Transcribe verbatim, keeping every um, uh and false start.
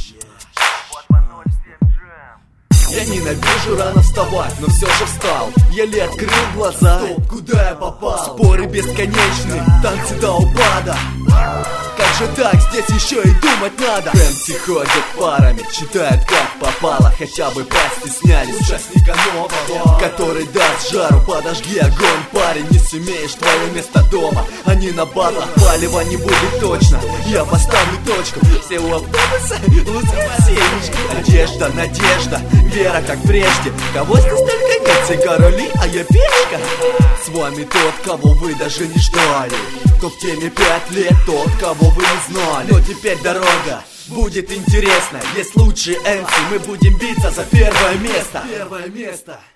Я ненавижу рано вставать, но все же встал. Еле открыл глаза. Стоп, куда я попал? Споры бесконечны, танцы до упада. Как же так, здесь еще и думать надо. Эмси ходят парами, читают как попало. Хотя бы постеснялись участника нового, который даст жару. Подожги огонь, парень, не сумеешь, твое место дома. Они на батлах, палева не будет точно. Я поставлю точку. Все у автобуса, лузеры семечки. Надежда, надежда, вера как прежде. Кого здесь только нет, все короли, а я пешка. С вами тот, кого вы даже не ждали. Кто в теме пять лет, тот, кого вы не знали. Но теперь дорога будет интересна. Есть лучшие эмси, мы будем биться за первое место. Первое место.